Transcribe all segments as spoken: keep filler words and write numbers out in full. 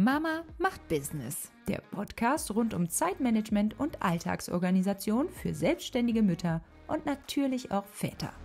Mama macht Business, der Podcast rund um Zeitmanagement und Alltagsorganisation für selbstständige Mütter und natürlich auch Väter.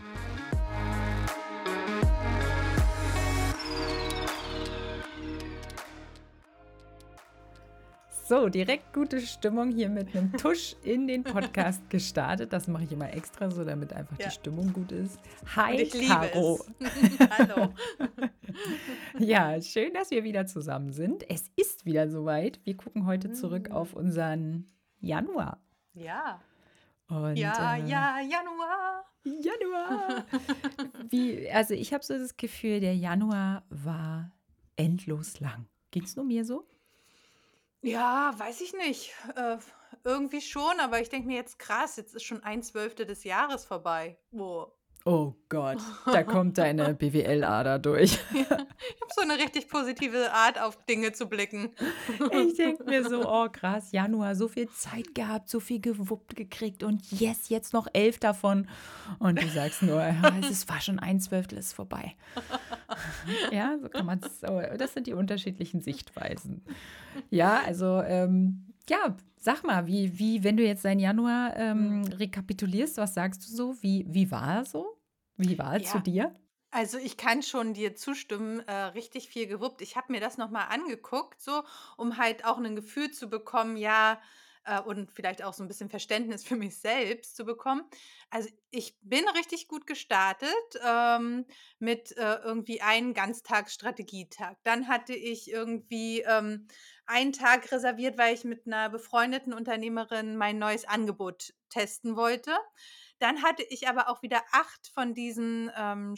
So, direkt gute Stimmung hier mit einem Tusch in den Podcast gestartet. Das mache ich immer extra so, damit einfach ja. die Stimmung gut ist. Hi, ich Caro. Hallo. Ja, schön, dass wir wieder zusammen sind. Es ist wieder soweit. Wir gucken heute zurück auf unseren Januar. Ja. Und, ja, äh, ja, Januar. Januar. Wie, also ich habe so das Gefühl, der Januar war endlos lang. Ging es nur mir so? Ja, weiß ich nicht. Äh, irgendwie schon, aber ich denke mir jetzt krass, jetzt ist schon ein Zwölftel des Jahres vorbei. Oh. Oh Gott, da kommt deine B W L-Ader durch. Ja, ich habe so eine richtig positive Art, auf Dinge zu blicken. Ich denke mir so, oh krass, Januar, so viel Zeit gehabt, so viel gewuppt gekriegt und yes, jetzt noch elf davon. Und du sagst nur, ja, es war schon ein Zwölftel, ist vorbei. Ja, so kann man es, das sind die unterschiedlichen Sichtweisen. Ja, also, ähm, ja, sag mal, wie, wie, wenn du jetzt deinen Januar ähm, rekapitulierst, was sagst du so? Wie, wie war er so? Wie war es Ja. zu dir? Also ich kann schon dir zustimmen, äh, richtig viel gewuppt. Ich habe mir das noch mal angeguckt, so, um halt auch ein Gefühl zu bekommen, ja, äh, und vielleicht auch so ein bisschen Verständnis für mich selbst zu bekommen. Also, ich bin richtig gut gestartet, ähm, mit, äh, irgendwie einem Ganztagsstrategietag. Dann hatte ich irgendwie, ähm, einen Tag reserviert, weil ich mit einer befreundeten Unternehmerin mein neues Angebot testen wollte. Dann hatte ich aber auch wieder acht von diesen, ähm,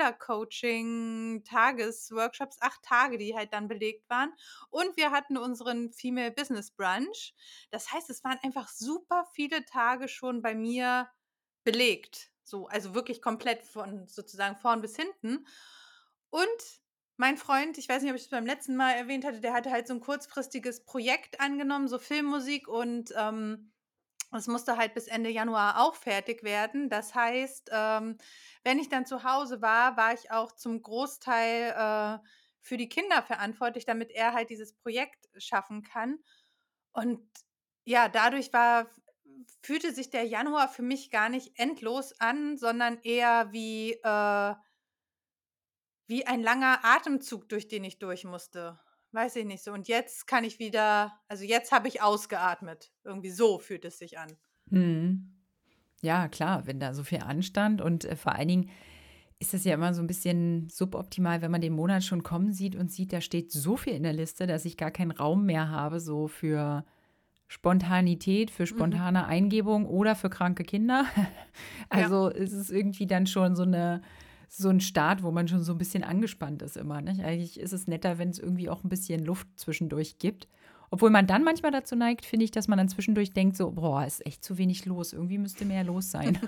Schülercoaching-Tagesworkshops, acht Tage, die halt dann belegt waren. Und wir hatten unseren Female Business Brunch. Das heißt, es waren einfach super viele Tage schon bei mir belegt. So, also wirklich komplett von sozusagen vorn bis hinten. Und mein Freund, ich weiß nicht, ob ich es beim letzten Mal erwähnt hatte, der hatte halt so ein kurzfristiges Projekt angenommen, so Filmmusik und, ähm es musste halt bis Ende Januar auch fertig werden. Das heißt, ähm, wenn ich dann zu Hause war, war ich auch zum Großteil äh, für die Kinder verantwortlich, damit er halt dieses Projekt schaffen kann. Und ja, dadurch war, fühlte sich der Januar für mich gar nicht endlos an, sondern eher wie, äh, wie ein langer Atemzug, durch den ich durch musste. Weiß ich nicht so. Und jetzt kann ich wieder, also jetzt habe ich ausgeatmet. Irgendwie so fühlt es sich an. Mhm. Ja, klar, wenn da so viel anstand und äh, vor allen Dingen ist das ja immer so ein bisschen suboptimal, wenn man den Monat schon kommen sieht und sieht, da steht so viel in der Liste, dass ich gar keinen Raum mehr habe, so für Spontanität, für spontane Eingebung oder für kranke Kinder. Also ist es irgendwie dann schon so eine so ein Start, wo man schon so ein bisschen angespannt ist immer, nicht? Eigentlich ist es netter, wenn es irgendwie auch ein bisschen Luft zwischendurch gibt. Obwohl man dann manchmal dazu neigt, finde ich, dass man dann zwischendurch denkt so: „Boah, ist echt zu wenig los. Irgendwie müsste mehr los sein.“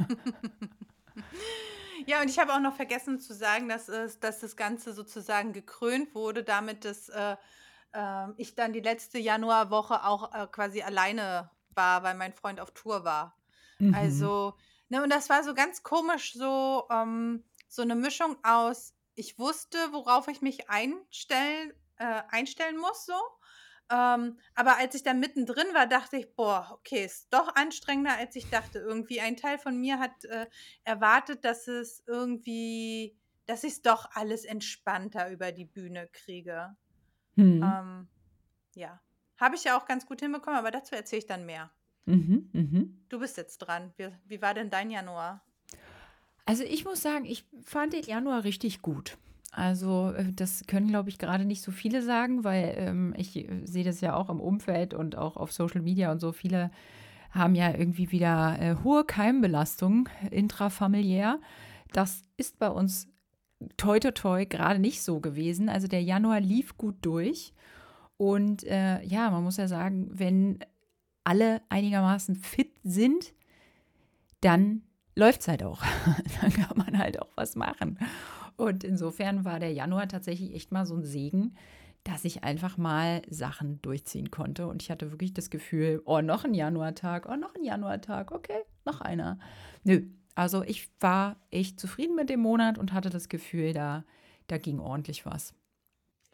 Ja, und ich habe auch noch vergessen zu sagen, dass es dass das Ganze sozusagen gekrönt wurde damit, dass, äh, ähm, ich dann die letzte Januarwoche auch, äh, quasi alleine war, weil mein Freund auf Tour war. Mhm. Also, ne, und das war so ganz komisch, so, ähm so eine Mischung aus, ich wusste, worauf ich mich einstellen äh, einstellen muss so, ähm, aber als ich dann mittendrin war, dachte ich: „Boah, okay, ist doch anstrengender, als ich dachte.“ Irgendwie ein Teil von mir hat, äh, erwartet, dass es irgendwie dass ich's doch alles entspannter über die Bühne kriege. Mhm. Ähm, ja. Habe ich ja auch ganz gut hinbekommen, aber dazu erzähle ich dann mehr. Mhm. Mhm. Du bist jetzt dran. Wie wie war denn dein Januar? Also, ich muss sagen, ich fand den Januar richtig gut. Also, äh, das können, glaube ich, gerade nicht so viele sagen, weil, ähm, ich, äh, sehe das ja auch im Umfeld und auch auf Social Media und so. Viele haben ja irgendwie wieder, äh, hohe Keimbelastung intrafamiliär. Das ist bei uns toi toi toi grade nicht so gewesen. Also, der Januar lief gut durch und, äh, ja, man muss ja sagen, wenn alle einigermaßen fit sind, dann läuft's halt auch. Dann kann man halt auch was machen. Und insofern war der Januar tatsächlich echt mal so ein Segen, dass ich einfach mal Sachen durchziehen konnte. Und ich hatte wirklich das Gefühl: „Oh, noch ein Januartag, oh, noch ein Januartag, okay, noch einer.“ Nö, also ich war echt zufrieden mit dem Monat und hatte das Gefühl, da da ging ordentlich was.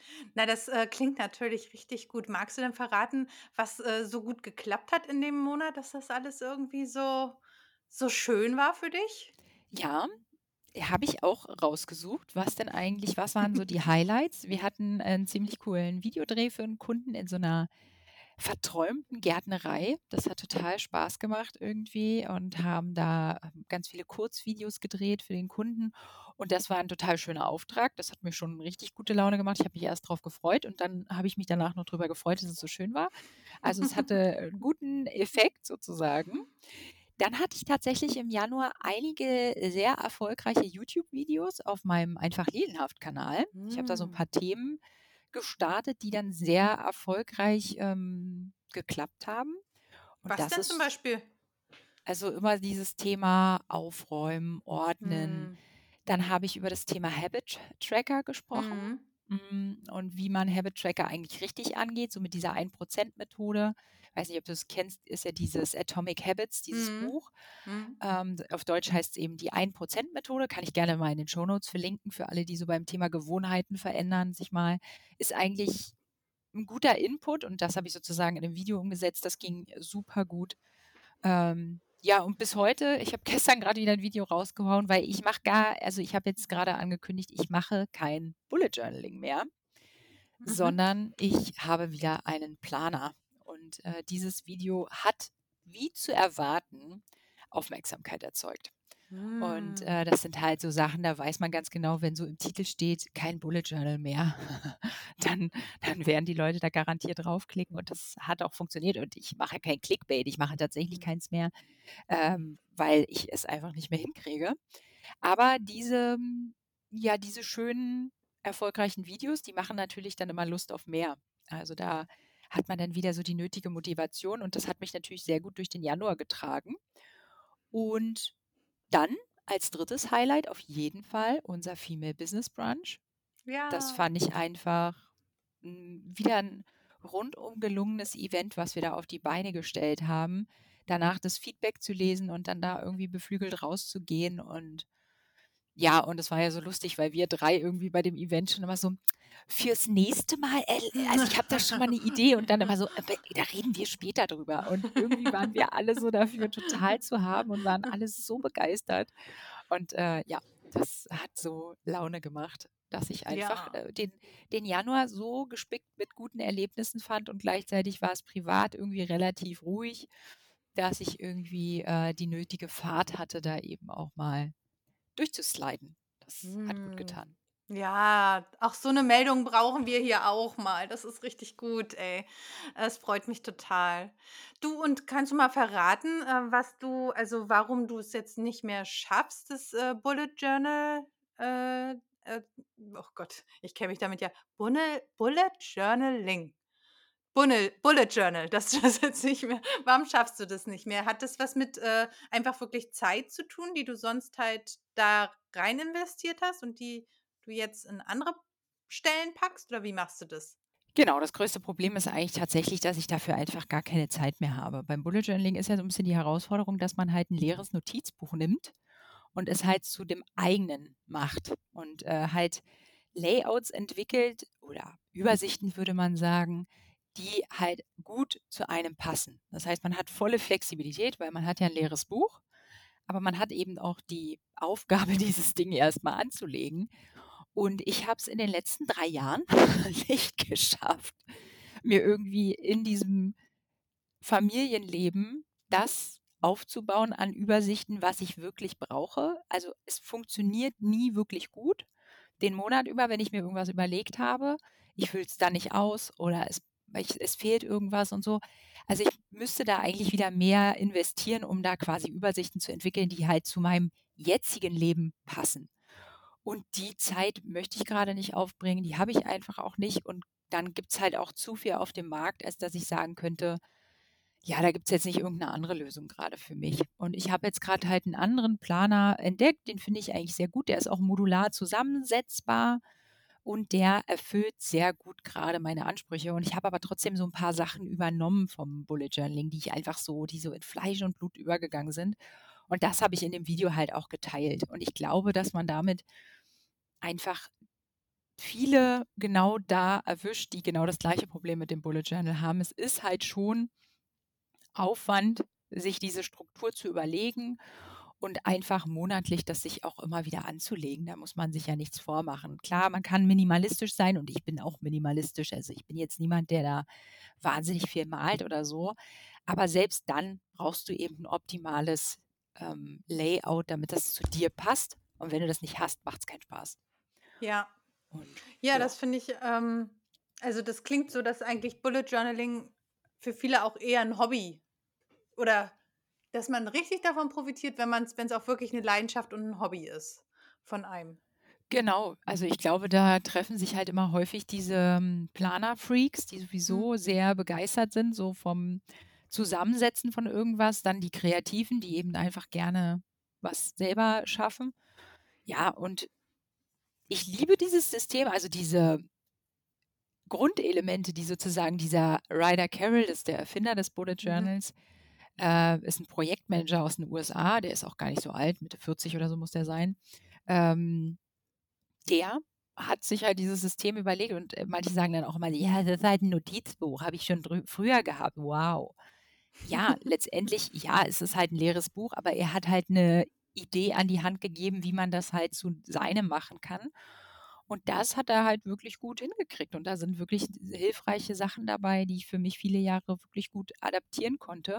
Na, das, äh, klingt natürlich richtig gut. Magst du denn verraten, was, äh, so gut geklappt hat in dem Monat, dass das alles irgendwie so so schön war für dich? Ja, habe ich auch rausgesucht, was denn eigentlich was waren so die Highlights? Wir hatten einen ziemlich coolen Videodreh für 'n Kunden in so 'ner verträumten Gärtnerei. Das hat total Spaß gemacht irgendwie und haben da, ähm, ganz viele Kurzvideos gedreht für den Kunden. Und das war 'n total schöner Auftrag. Das hat mir schon richtig gute Laune gemacht. Ich habe mich erst drauf gefreut und dann habe ich mich danach noch drüber gefreut, dass es so schön war. Also, es hatte 'n guten Effekt sozusagen. Dann hatte ich tatsächlich im Januar einige sehr erfolgreiche YouTube-Videos auf meinem „Einfach Lilienhaft“-Kanal. Ich habe da so 'n Hm. paar Themen gestartet, die dann sehr erfolgreich, ähm, geklappt haben. Und Was das denn zum ist Beispiel? also immer dieses Thema Aufräumen, Ordnen. Mhm. Dann habe ich über das Thema Habit Tracker gesprochen, Mhm. hm, und wie man Habit Tracker eigentlich richtig angeht, so mit dieser Ein-Prozent-Methode. Weiß nicht, ob du das kennst, ist ja dieses „Atomic Habits“, dieses Mhm. Buch. Mhm. Ähm, auf Deutsch heißt's eben die Ein-Prozent-Methode. Kann ich gerne mal in den Shownotes verlinken für alle, die so beim Thema Gewohnheiten verändern sich mal ist eigentlich 'n guter Input und das habe ich sozusagen in 'nem Video umgesetzt. Das ging super gut. Ähm, ja, und bis heute ich habe gestern grad wieder 'n Video rausgehauen, weil ich mache gar also, ich habe jetzt grade angekündigt, ich mache kein Bullet Journaling mehr, Mhm. sondern ich habe wieder einen Planer. Und, äh, dieses Video hat, wie zu erwarten, Aufmerksamkeit erzeugt. Und, Hm. äh, das sind halt so Sachen, da weiß man ganz genau, wenn so im Titel steht: „Kein Bullet Journal mehr“, dann dann werden die Leute da garantiert draufklicken und das hat auch funktioniert. Und ich mache kein Clickbait, ich mache tatsächlich Hm. keins mehr, ähm, weil ich es einfach nicht mehr hinkriege. Aber diese ja, diese schönen, erfolgreichen Videos, die machen natürlich dann immer Lust auf mehr. Also, da hat man dann wieder so die nötige Motivation und das hat mich natürlich sehr gut durch den Januar getragen. Und dann als drittes Highlight auf jeden Fall unser Female Business Brunch. Das Ja. fand ich einfach, hm, wieder 'n rundum gelungenes Event, was wir da auf die Beine gestellt haben. Danach das Feedback zu lesen und dann da irgendwie beflügelt rauszugehen und ja, und es war ja so lustig, weil wir drei irgendwie bei dem Event schon immer so: „Fürs nächste Mal, äh, also, ich habe da schon mal 'ne Idee“ und dann immer so: „Äh, da reden wir später drüber.“ Und irgendwie waren wir alle so dafür total zu haben und waren alle so begeistert. Und, äh, ja, das hat so Laune gemacht, dass ich einfach, Ja. äh, den den Januar so gespickt mit guten Erlebnissen fand und gleichzeitig war es privat irgendwie relativ ruhig, dass ich irgendwie, äh, die nötige Fahrt hatte, da eben auch mal durchzusliden. Das hat gut Hm. getan. Ja, auch so 'ne Meldung brauchen wir hier auch mal. Das ist richtig gut, ey. Es freut mich total. Du, und kannst du mal verraten, äh, was du also, warum du es jetzt nicht mehr schaffst, das, äh, Bullet Journal, äh, äh oh Gott, ich kenne mich damit ja Bunnel Bullet Journaling. Bunnel Bullet Journal, dass du das jetzt nicht mehr warum schaffst du das nicht mehr? Hat das was mit, äh, einfach wirklich Zeit zu tun, die du sonst halt da rein investiert hast und die du jetzt in andere Stellen packst oder wie machst du das? Genau, das größte Problem ist eigentlich tatsächlich, dass ich dafür einfach gar keine Zeit mehr habe. Beim Bullet Journaling ist ja so 'n bisschen die Herausforderung, dass man halt 'n leeres Notizbuch nimmt und es halt zu dem eigenen macht und, äh, halt Layouts entwickelt oder Übersichten, würde man sagen, die halt gut zu einem passen. Das heißt, man hat volle Flexibilität, weil man hat ja 'n leeres Buch, aber man hat eben auch die Aufgabe, dieses Ding erst mal anzulegen. Und ich habe es in den letzten drei Jahren nicht geschafft, mir irgendwie in diesem Familienleben das aufzubauen an Übersichten, was ich wirklich brauche. Also, es funktioniert nie wirklich gut. Den Monat über, wenn ich mir irgendwas überlegt habe, ich fülle es dann nicht aus oder es ich es fehlt irgendwas und so. Also, ich müsste da eigentlich wieder mehr investieren, um da quasi Übersichten zu entwickeln, die halt zu meinem jetzigen Leben passen. Und die Zeit möchte ich grade nicht aufbringen, die habe ich einfach auch nicht und dann gibt's halt auch zu viel auf dem Markt, als dass ich sagen könnte: „Ja, da gibt's jetzt nicht irgend 'ne andere Lösung grade für mich.“ Und ich habe jetzt grad halt 'n anderen Planer entdeckt, den finde ich eigentlich sehr gut. Der ist auch modular zusammensetzbar und der erfüllt sehr gut grade meine Ansprüche. Und ich habe aber trotzdem so 'n paar Sachen übernommen vom Bullet Journaling, die ich einfach so die so in Fleisch und Blut übergegangen sind. Und das habe ich in dem Video halt auch geteilt. Und ich glaube, dass man damit einfach viele genau da erwischt, die genau das gleiche Problem mit dem Bullet Journal haben. Es ist halt schon Aufwand, sich diese Struktur zu überlegen und einfach monatlich das sich auch immer wieder anzulegen. Da muss man sich ja nichts vormachen. Klar, man kann minimalistisch sein und ich bin auch minimalistisch. Also ich bin jetzt niemand, der da wahnsinnig viel malt oder so. Aber selbst dann brauchst du eben ein optimales ähm, Layout, damit das zu dir passt. Und wenn du das nicht hast, macht es keinen Spaß. Ja. Und Ja, ja. das finde ich, ähm also, das klingt so, dass eigentlich Bullet Journaling für viele auch eher ein Hobby oder dass man richtig davon profitiert, wenn man's wenn's auch wirklich eine Leidenschaft und ein Hobby ist von einem. Genau, also ich glaube, da treffen sich halt immer häufig diese ähm, Planer-Freaks, die Mhm. sowieso sehr begeistert sind, so vom Zusammensetzen von irgendwas, dann die Kreativen, die eben einfach gerne was selber schaffen. Ja, und ich liebe dieses System, also diese Grundelemente, die sozusagen dieser Ryder Carroll, das ist der Erfinder des Bullet Mhm. Journals, äh, ist ein Projektmanager aus den U S A, der ist auch gar nicht so alt, Mitte vierzig oder so muss der sein. Ähm, Der hat sich halt dieses System überlegt und, äh, manche sagen dann auch immer: „Ja, das ist halt 'n Notizbuch, habe ich schon drü früher gehabt." Wow. Ja, letztendlich, ja, es ist halt 'n leeres Buch, aber er hat halt 'ne Idee an die Hand gegeben, wie man das halt zu seinem machen kann. Und das hat er halt wirklich gut hingekriegt. Und da sind wirklich hilfreiche Sachen dabei, die ich für mich viele Jahre wirklich gut adaptieren konnte.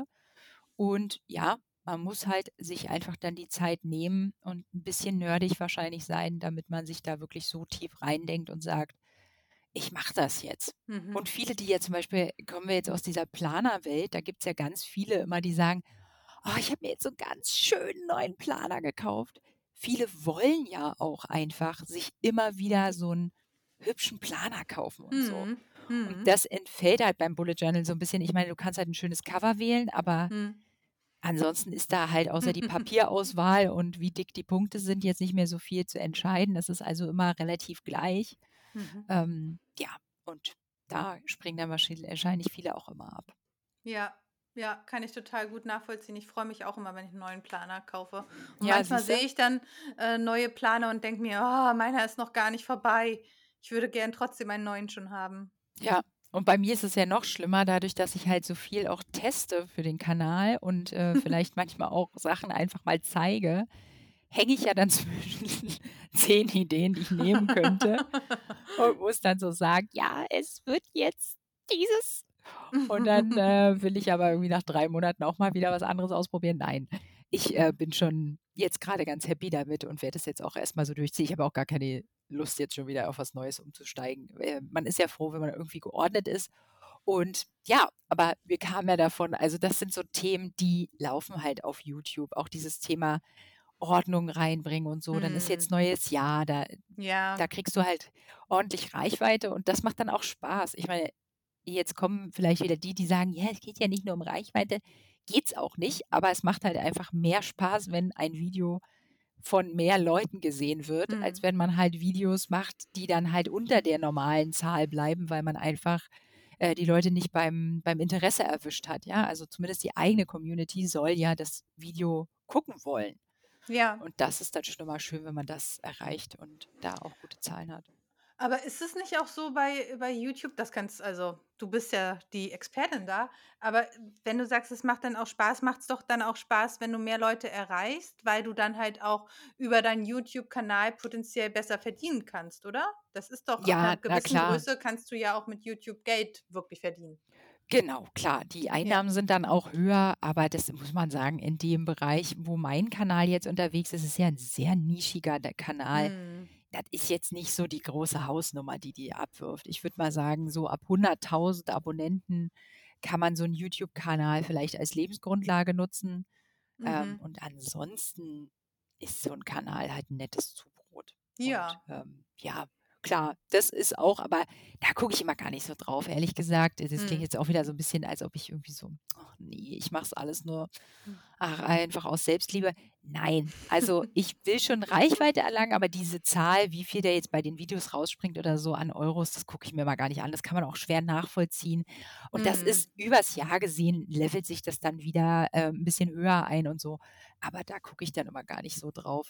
Und ja, man muss halt sich einfach dann die Zeit nehmen und ein bisschen nerdig wahrscheinlich sein, damit man sich da wirklich so tief reindenkt und sagt: „Ich mache das jetzt." Mhm. Und viele, die ja zum Beispiel kommen wir jetzt aus dieser Planerwelt, da gibt's ja ganz viele immer, die sagen: „Oh, ich habe mir jetzt so 'n ganz schönen neuen Planer gekauft." Viele wollen ja auch einfach sich immer wieder so 'n hübschen Planer kaufen und so. Mhm. Und Mhm. das entfällt halt beim Bullet Journal so 'n bisschen. Ich meine, du kannst halt 'n schönes Cover wählen, aber Mhm. ansonsten ist da halt außer die Papierauswahl und wie dick die Punkte sind, jetzt nicht mehr so viel zu entscheiden. Das ist also immer relativ gleich. Mhm. Ähm, ja, und da springen dann wahrscheinlich wahrscheinlich viele auch immer ab. Ja, ja, kann ich total gut nachvollziehen. Ich freue mich auch immer, wenn ich 'n neuen Planer kaufe. Und Ja, manchmal siehst du? sehe ich dann, äh, neue Planer und denke mir: „Oh, meiner ist noch gar nicht vorbei. Ich würde gern trotzdem einen neuen schon haben." Ja, und bei mir ist es ja noch schlimmer, dadurch, dass ich halt so viel auch teste für den Kanal und, äh, vielleicht manchmal auch Sachen einfach mal zeige, hänge ich ja dann zwischen zehn Ideen, die ich nehmen könnte und muss dann so sagen: „Ja, es wird jetzt dieses." Und dann, äh, will ich aber irgendwie nach drei Monaten auch mal wieder was anderes ausprobieren. Nein, ich, äh, bin schon jetzt grade ganz happy damit und werde das jetzt auch erst mal so durchziehen. Ich habe auch gar keine Lust, jetzt schon wieder auf was Neues umzusteigen. Äh, man ist ja froh, wenn man irgendwie geordnet ist. Und ja, aber wir kamen ja davon, also das sind so Themen, die laufen halt auf YouTube. Auch dieses Thema Ordnung reinbringen und so. Dann ist jetzt Mhm. neues Jahr, da da Ja. kriegst du halt ordentlich Reichweite und das macht dann auch Spaß. Ich meine, jetzt kommen vielleicht wieder die, die sagen: „Ja, es geht ja nicht nur um Reichweite." Geht's auch nicht, aber es macht halt einfach mehr Spaß, wenn ein Video von mehr Leuten gesehen wird, als Mhm. wenn man halt Videos macht, die dann halt unter der normalen Zahl bleiben, weil man einfach, äh, die Leute nicht beim beim Interesse erwischt hat, ja? Also, zumindest die eigene Community soll ja das Video gucken wollen. Ja. Und das ist dann schon immer schön, wenn man das erreicht und da auch gute Zahlen hat. Aber ist es nicht auch so bei bei YouTube, das kannst also, du bist ja die Expertin da, aber wenn du sagst, es macht dann auch Spaß, macht es doch dann auch Spaß, wenn du mehr Leute erreichst, weil du dann halt auch über deinen YouTube-Kanal potenziell besser verdienen kannst, oder? Das ist doch ab Ja, 'ner na gewissen klar. Größe kannst du ja auch mit YouTube Geld wirklich verdienen. Genau, klar. Die Ja. Einnahmen sind dann auch höher, aber das muss man sagen, in dem Bereich, wo mein Kanal jetzt unterwegs ist, ist ja ein sehr nischiger der Kanal. Mhm. Das ist jetzt nicht so die große Hausnummer, die die abwirft. Ich würde mal sagen, so ab hunderttausend Abonnenten kann man so 'n YouTube-Kanal vielleicht als Lebensgrundlage nutzen. Ähm, Mhm. und ansonsten ist so 'n Kanal halt 'n nettes Zubrot. Und, Ja. ähm, ja, klar, das ist auch, aber da gucke ich immer gar nicht so drauf, ehrlich gesagt. Das klingt Mhm. jetzt auch wieder so 'n bisschen, als ob ich irgendwie so: „Ach ne, ich mache es alles nur, Hm. ach, einfach aus Selbstliebe." Nein, also, ich will schon Reichweite erlangen, aber diese Zahl, wie viel da jetzt bei den Videos rausspringt oder so an Euros, das gucke ich mir mal gar nicht an. Das kann man auch schwer nachvollziehen. Und das Mhm. ist übers Jahr gesehen, levelt sich das dann wieder, äh, 'n bisschen höher ein und so. Aber da gucke ich dann immer gar nicht so drauf.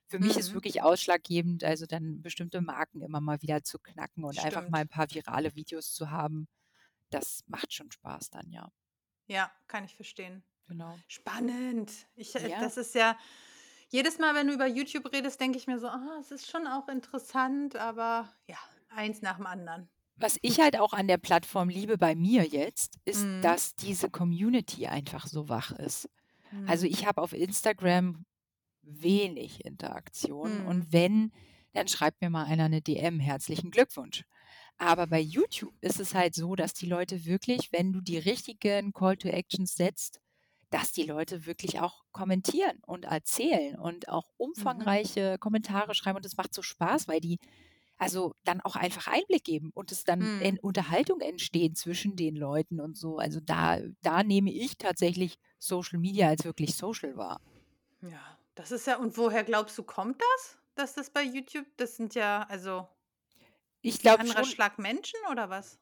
für mich ist Mhm. wirklich ausschlaggebend, also dann bestimmte Marken immer mal wieder zu knacken und einfach mal Stimmt. ein paar virale Videos zu haben. Das macht schon Spaß dann, ja. Ja, kann ich verstehen. Genau. Spannend. Ich äh, Ja. das ist ja jedes Mal, wenn du über YouTube redest, denke ich mir so: „Ah, es ist schon auch interessant“, aber ja, eins nach dem anderen. Was ich halt auch an der Plattform liebe bei mir jetzt, ist, Mhm. dass diese Community einfach so wach ist. Also, Mhm. ich habe auf Instagram wenig Interaktion Mhm. und wenn, dann schreibt mir mal einer 'ne D M: „Herzlichen Glückwunsch." Aber bei YouTube ist es halt so, dass die Leute wirklich, wenn du die richtigen Call to Actions setzt, dass die Leute wirklich auch kommentieren und erzählen und auch Mhm. umfangreiche Kommentare schreiben und es macht so Spaß, weil die also dann auch einfach Einblick geben und es dann in Mhm. Unterhaltung entstehen zwischen den Leuten und so. Also da da nehme ich tatsächlich Social Media als wirklich Social wahr. Ja, das ist ja und woher glaubst du, kommt das, dass das bei YouTube das sind ja also, Ich 'n glaube anderer schon, Schlag Menschen oder was?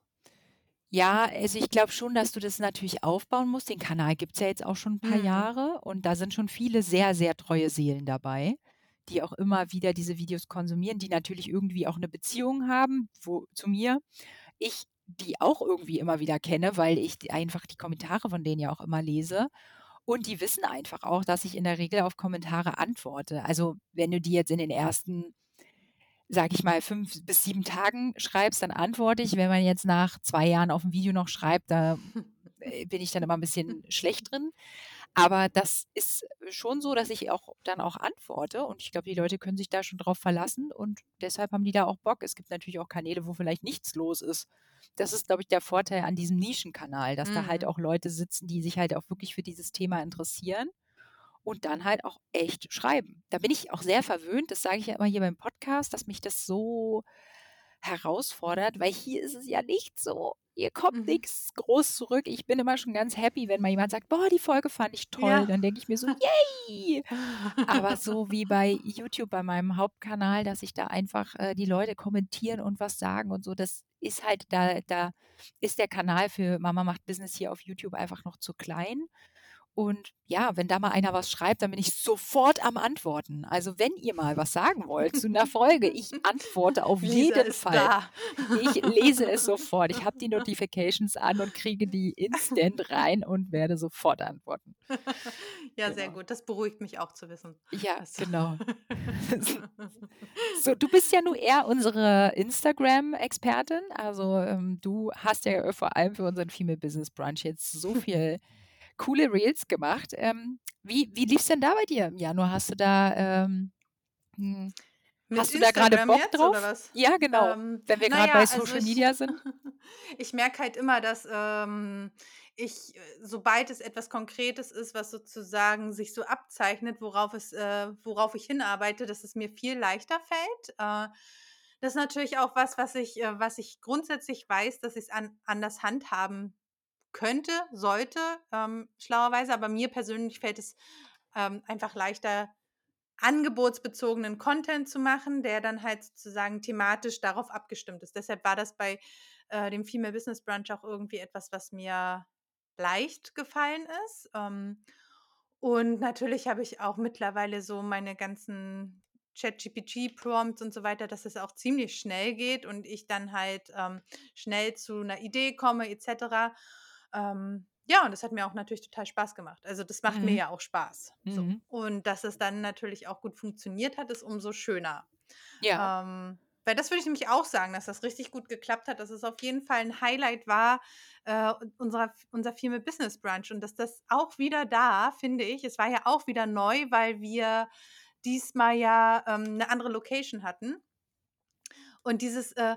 ja, also ich glaube schon, dass du das natürlich aufbauen musst. Den Kanal gibt's ja jetzt auch schon ein paar Mhm. Jahre und da sind schon viele sehr, sehr treue Seelen dabei, die auch immer wieder diese Videos konsumieren, die natürlich irgendwie auch eine Beziehung haben, wo zu mir. Ich die auch irgendwie immer wieder kenne, weil ich d einfach die Kommentare von denen ja auch immer lese. Und die wissen einfach auch, dass ich in der Regel auf Kommentare antworte. Also, wenn du die jetzt in den ersten, sage ich mal, fünf bis sieben Tagen schreibst, dann antworte ich. Wenn man jetzt nach zwei Jahren auf 'n Video noch schreibt, da, äh, bin ich dann immer 'n bisschen schlecht drin. Aber das ist schon so, dass ich auch dann auch antworte und ich glaube, die Leute können sich da schon drauf verlassen und deshalb haben die da auch Bock. Es gibt natürlich auch Kanäle, wo vielleicht nichts los ist. Das ist, glaube ich, der Vorteil an diesem Nischenkanal, dass da halt Mhm. auch Leute sitzen, die sich halt auch wirklich für dieses Thema interessieren und dann halt auch echt schreiben. Da bin ich auch sehr verwöhnt, das sage ich ja immer hier beim Podcast, dass mich das so herausfordert, weil hier ist es ja nicht so. Hier kommt Mhm. nix groß zurück. Ich bin immer schon ganz happy, wenn mal jemand sagt: „Boah, die Folge fand ich toll." Ja. Dann denke ich mir so: „Yay!" Aber so wie bei YouTube, bei meinem Hauptkanal, dass sich da einfach, äh, die Leute kommentieren und was sagen und so, das ist halt da da ist der Kanal für Mama macht Business hier auf YouTube einfach noch zu klein. Und ja, wenn da mal einer was schreibt, dann bin ich sofort am Antworten. Also, wenn ihr mal was sagen wollt zu 'ner Folge, ich antworte auf Lisa jeden ist Fall. da. Ich lese es sofort. Ich habe die Notifications an und kriege die instant rein und werde sofort antworten. Ja, sehr Genau. gut. Das beruhigt mich auch zu wissen, Ja, dass du genau. So, du bist ja nun eher unsere Instagram-Expertin. Also, ähm, du hast ja vor allem für unseren Female Business Brunch jetzt so viel coole Reels gemacht. Ähm, wie wie lief's denn da bei dir im Januar? Hast du da, ähm hm, Mit hast du da grade Instagram Bock jetzt oder drauf? was? Ja, genau, Ähm, wenn wir na grad bei ja, also Social ich Media sind. ich merke halt immer, dass, ähm, ich, äh, sobald es etwas Konkretes ist, was sozusagen sich so abzeichnet, worauf es äh, worauf ich hinarbeite, dass es mir viel leichter fällt. Äh, das ist natürlich auch was, was ich äh, was ich grundsätzlich weiß, dass ich's an anders handhaben könnte, sollte, ähm, schlauerweise, aber mir persönlich fällt es, ähm, einfach leichter, angebotsbezogenen Content zu machen, der dann halt sozusagen thematisch darauf abgestimmt ist. Deshalb war das bei, äh, dem Female Business Brunch auch irgendwie etwas, was mir leicht gefallen ist. Ähm, und natürlich habe ich auch mittlerweile so meine ganzen ChatGPT-Prompts und so weiter, dass es auch ziemlich schnell geht und ich dann halt, ähm, schnell zu einer Idee komme et cetera. Ähm, ja, und das hat mir auch natürlich total Spaß gemacht. Also, das macht mir Mhm, ja auch Spaß, so. mhm. Und dass es dann natürlich auch gut funktioniert hat, ist umso schöner. Ja, Ähm, weil das würde ich nämlich auch sagen, dass das richtig gut geklappt hat, dass es auf jeden Fall ein Highlight war, äh, unserer unser Female Business Brunch und dass das auch wieder da, finde ich es war ja auch wieder neu, weil wir diesmal ja, ähm, 'ne andere Location hatten. Und dieses, äh,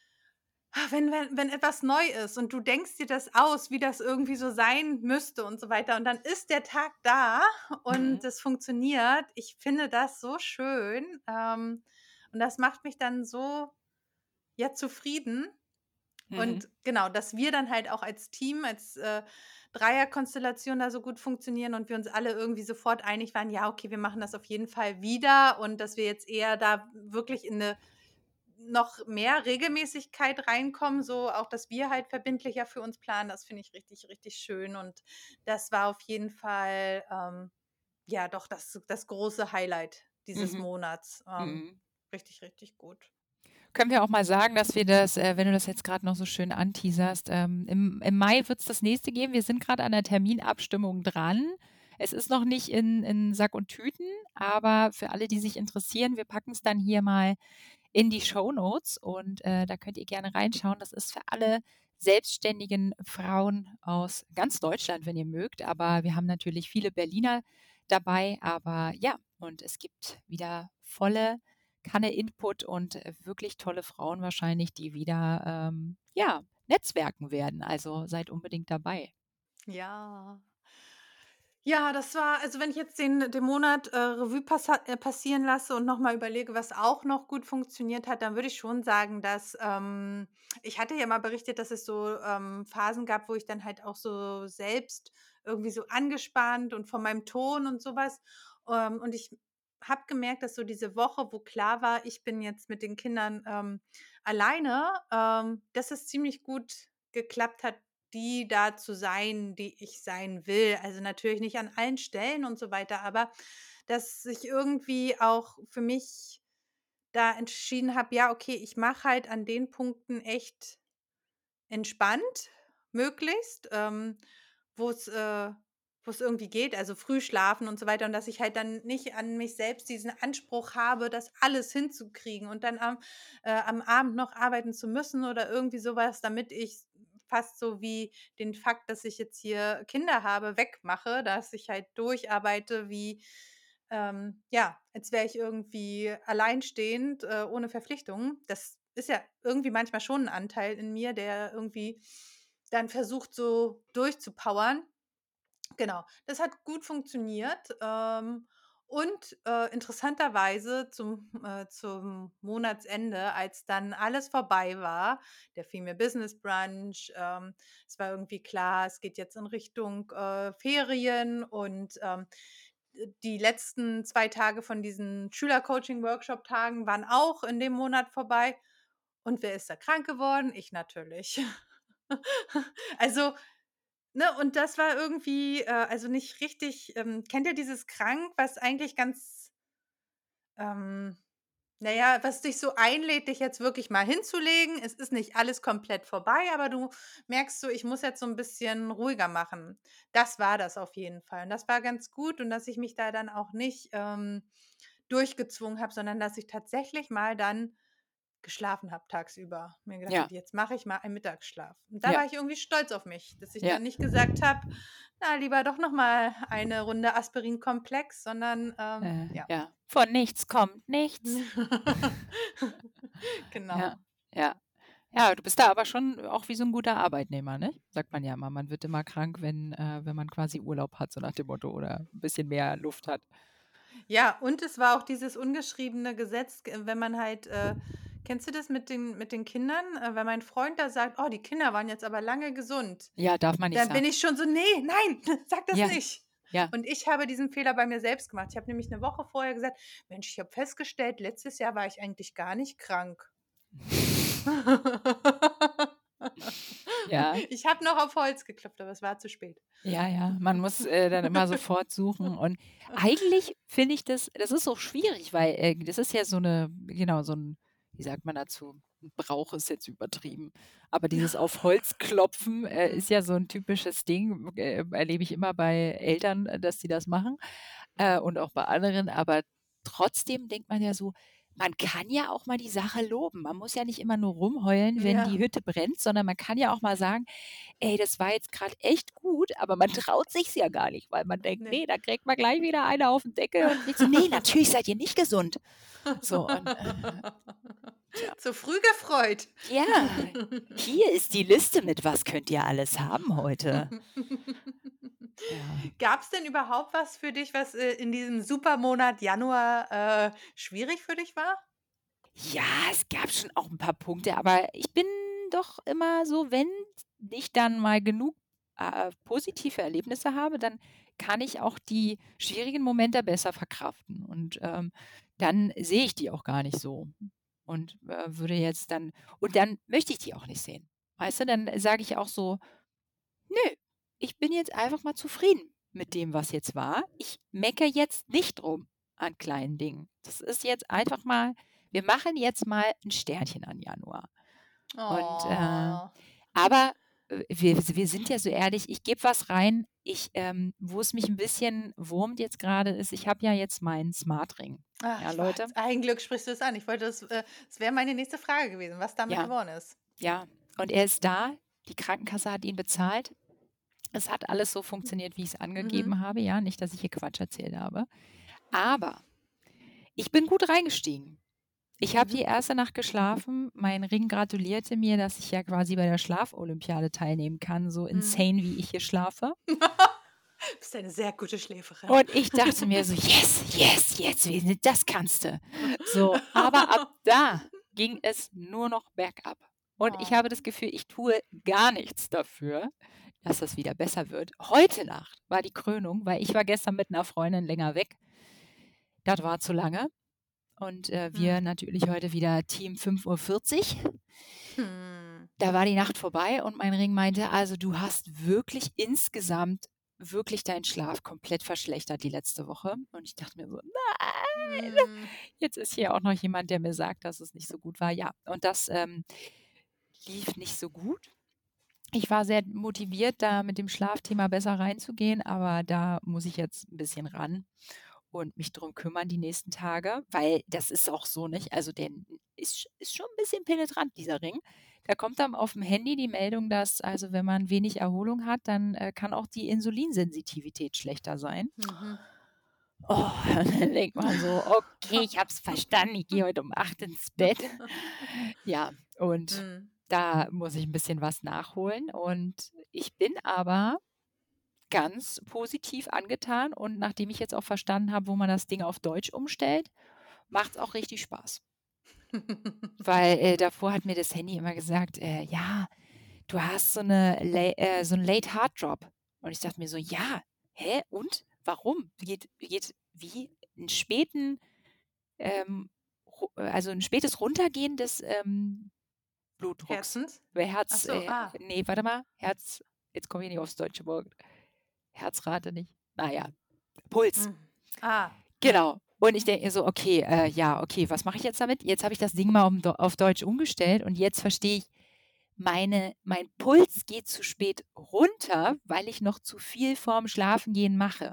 ah, wenn wenn wenn etwas neu ist und du denkst dir das aus, wie das irgendwie so sein müsste und so weiter und dann ist der Tag da und mhm, es funktioniert. Ich finde das so schön, ähm, und das macht mich dann so, ja, zufrieden. mhm. Und genau, dass wir dann halt auch als Team, als, äh, Dreierkonstellation da so gut funktionieren und wir uns alle irgendwie sofort einig waren: „Ja, okay, wir machen das auf jeden Fall wieder“ und dass wir jetzt eher da wirklich in 'ne noch mehr Regelmäßigkeit reinkommen, so auch, dass wir halt verbindlicher für uns planen. Das finde ich richtig, richtig schön und das war auf jeden Fall, ähm, ja doch das das große Highlight dieses Mhm. Monats. Ähm, Mhm. richtig, richtig gut. Können wir auch mal sagen, dass wir das, äh, wenn du das jetzt gerade noch so schön anteaserst, ähm, im, im Mai wird es das nächste geben. Wir sind gerade an der Terminabstimmung dran. Es ist noch nicht in, in Sack und Tüten, aber für alle, die sich interessieren, wir packen es dann hier mal in die Shownotes und äh, da könnt ihr gerne reinschauen. Das ist für alle selbstständigen Frauen aus ganz Deutschland, wenn ihr mögt. Aber wir haben natürlich viele Berliner dabei. Aber ja, und es gibt wieder volle Kanne Input und äh, wirklich tolle Frauen wahrscheinlich, die wieder ähm, ja, netzwerken werden. Also seid unbedingt dabei. Ja. Ja, das war also, wenn ich jetzt den den Monat, äh, Revue passa äh, passieren lasse und noch mal überlege, was auch noch gut funktioniert hat, dann würde ich schon sagen, dass, ähm ich hatte ja mal berichtet, dass es so, ähm, Phasen gab, wo ich dann halt auch so selbst irgendwie so angespannt und von meinem Ton und sowas. Ähm, und ich habe gemerkt, dass so diese Woche, wo klar war, ich bin jetzt mit den Kindern, ähm, alleine, ähm, dass es ziemlich gut geklappt hat, die da zu sein, die ich sein will. Also, natürlich nicht an allen Stellen und so weiter, aber dass ich irgendwie auch für mich da entschieden habe: „Ja, okay, ich mache halt an den Punkten echt entspannt möglichst, ähm, wo's, äh wo's irgendwie geht, also früh schlafen und so weiter und dass ich halt dann nicht an mich selbst diesen Anspruch habe, das alles hinzukriegen und dann am äh, am Abend noch arbeiten zu müssen oder irgendwie sowas, damit ich fast so wie den Fakt, dass ich jetzt hier Kinder habe, wegmache, dass ich halt durcharbeite wie, ähm, ja, als wäre ich irgendwie alleinstehend, äh, ohne Verpflichtungen. Das ist ja irgendwie manchmal schon ein Anteil in mir, der irgendwie dann versucht, so durchzupowern. Genau, das hat gut funktioniert, ähm, und, äh, interessanterweise zum äh, zum Monatsende, als dann alles vorbei war, der Female Business Brunch, ähm, es war irgendwie klar, es geht jetzt in Richtung, äh, Ferien und, ähm, d die letzten zwei Tage von diesen Schüler-Coaching-Workshop-Tagen waren auch in dem Monat vorbei. Und wer ist da krank geworden? Ich natürlich. Also, ne, und das war irgendwie, äh, also nicht richtig ähm, kennt ihr dieses krank, was eigentlich ganz, ähm na ja, was dich so einlädt, dich jetzt wirklich mal hinzulegen. Es ist nicht alles komplett vorbei, aber du merkst so: „Ich muss jetzt so ein bisschen ruhiger machen.“ Das war das auf jeden Fall. Und das war ganz gut und dass ich mich da dann auch nicht, ähm, durchgezwungen habe, sondern dass ich tatsächlich mal dann geschlafen habe tagsüber. Mir gedacht Ja, habe: „Jetzt mache ich mal einen Mittagsschlaf.“ Und da ja, war ich irgendwie stolz auf mich, dass ich ja, dann nicht gesagt habe: „Na, lieber doch noch mal eine Runde Aspirin-Komplex“, sondern, ähm, äh, ja. ja. Von nichts kommt nichts. Ja, Genau. ja. Ja, du bist da aber schon auch wie so ein guter Arbeitnehmer, ne? Sagt man ja immer. Man wird immer krank, wenn äh, wenn man quasi Urlaub hat, so nach dem Motto oder ein bisschen mehr Luft hat. Ja, und es war auch dieses ungeschriebene Gesetz, g wenn man halt, äh kennst du das mit den mit den Kindern? Äh, wenn mein Freund da sagt: „Oh, die Kinder waren jetzt aber lange gesund“, Ja, darf man nicht dann bin sagen. ich schon so: „Ne, nein, sag das Ja, nicht.“ ja. Und ich habe diesen Fehler bei mir selbst gemacht. Ich habe nämlich eine Woche vorher gesagt: „Mensch, ich habe festgestellt, letztes Jahr war ich eigentlich gar nicht krank.“ Ja, Ich habe noch auf Holz geklopft, aber es war zu spät. ja, ja. Man muss, äh, dann immer sofort suchen und eigentlich finde ich das das ist auch schwierig, weil, äh, das ist ja so 'ne genau, so 'n wie sagt man dazu? 'N Brauch ist jetzt übertrieben, aber dieses auf Holz klopfen, äh, ist Mhm. ja so 'n typisches Ding, äh, erlebe ich immer bei Eltern, äh, dass die das machen, äh, und auch bei anderen, aber trotzdem denkt man ja so, man kann ja auch mal die Sache loben. Man muss ja nicht immer nur rumheulen, wenn die Ja. Hütte brennt, sondern man kann ja auch mal sagen: „Ey, das war jetzt grad echt gut“, aber man traut sich's ja gar nicht, weil man denkt: Ne. „Ne, da kriegt man gleich wieder eine auf 'n Deckel“ und nicht so: „Ne, natürlich seid ihr nicht gesund.“ So und, äh, tja. Zu früh gefreut. Ja, hier ist die Liste mit was könnt ihr alles haben heute. Ja. Gab's denn überhaupt was für dich, was, äh, in diesem Supermonat Januar, äh, schwierig für dich war? Ja, es gab schon auch 'n paar Punkte, aber ich bin doch immer so, wenn ich dann mal genug, äh, positive Erlebnisse habe, dann kann ich auch die schwierigen Momente besser verkraften und, ähm, dann sehe ich die auch gar nicht so und, äh, würde jetzt dann und dann möchte ich die auch nicht sehen. Weißt du, dann sage ich auch so: „Nö, ich bin jetzt einfach mal zufrieden mit dem, was jetzt war. Ich meckere jetzt nicht rum.“ an kleinen Dingen. Das ist jetzt einfach mal wir machen jetzt mal ein Sternchen an Januar. Und, äh Oh. aber, äh, wir wir sind ja so ehrlich, ich gebe was rein. Ich, ähm wo es mich ein bisschen wurmt jetzt gerade ist, ich habe ja jetzt meinen Smartring. Ach, Ja, ich Leute. weiß. Ein Glück sprichst du es an. Ich wollte das äh, das wäre meine nächste Frage gewesen, was damit Ja, geworden ist. ja. Und er ist da. Die Krankenkasse hat ihn bezahlt. Es hat alles so funktioniert, wie ich es Mhm. angegeben habe, ja, nicht, dass ich hier Quatsch erzählt habe. Aber ich bin gut reingestiegen. Ich habe die Mhm. erste Nacht geschlafen. Mein Ring gratulierte mir, dass ich ja quasi bei der Schlafolympiade teilnehmen kann, so Mhm. insane, wie ich hier schlafe. Bist eine sehr gute Schläferin. Und ich dachte mir so: „Yes, yes, jetzt, Wesel, das kannst du." So, aber ab da ging es nur noch bergab. Und ich habe das Oh. Gefühl, ich tue gar nichts dafür, dass das wieder besser wird. Heute Nacht war die Krönung, weil ich war gestern mit einer Freundin länger weg. Das war zu lange. Und, äh, wir Mhm. natürlich heute wieder Team fünf Uhr vierzig. Hm. Da war die Nacht vorbei und mein Ring meinte: „Also, du hast wirklich insgesamt wirklich deinen Schlaf komplett verschlechtert die letzte Woche." Und ich dachte mir so: „Nein, Mhm. jetzt ist hier auch noch jemand, der mir sagt, dass es nicht so gut war." Ja, und das, ähm, lief nicht so gut. Ich war sehr motiviert, da mit dem Schlafthema besser reinzugehen, aber da muss ich jetzt 'n bisschen ran und mich drum kümmern die nächsten Tage, weil das ist auch so, nicht? Also, der ist ist schon 'n bisschen penetrant, dieser Ring. Da kommt dann aufm Handy die Meldung, dass also, wenn man wenig Erholung hat, dann, äh, kann auch die Insulinsensitivität schlechter sein. Mhm. Oh, und dann denkt man so: „Okay, ich habe es verstanden, ich gehe heute um acht ins Bett." Ja, und Mhm. da muss ich 'n bisschen was nachholen und ich bin aber ganz positiv angetan und nachdem ich jetzt auch verstanden habe, wo man das Ding auf Deutsch umstellt, macht's auch richtig Spaß. Weil, äh, davor hat mir das Handy immer gesagt, äh: „Ja, du hast so 'ne la äh, so 'n Late Heart Drop." Und ich dachte mir so: „Ja, hä, und? Warum? Geht geht wie? 'N späten, ähm, ru also 'n spätes Runtergehen des, ähm, Blutdrucks." Herzens? Weil Ach Herz so, äh, ah. ne, warte mal, Herz jetzt komme ich nicht aufs deutsche Wort. Herzrate nicht. Na ja, Puls. Mhm. Ah. Mhm. Genau. Und ich denke mir so: „Okay, äh, ja, okay, was mache ich jetzt damit?" Jetzt habe ich das Ding mal um Deu auf Deutsch umgestellt und jetzt verstehe ich, meine mein Puls geht zu spät runter, weil ich noch zu viel vorm Schlafengehen mache.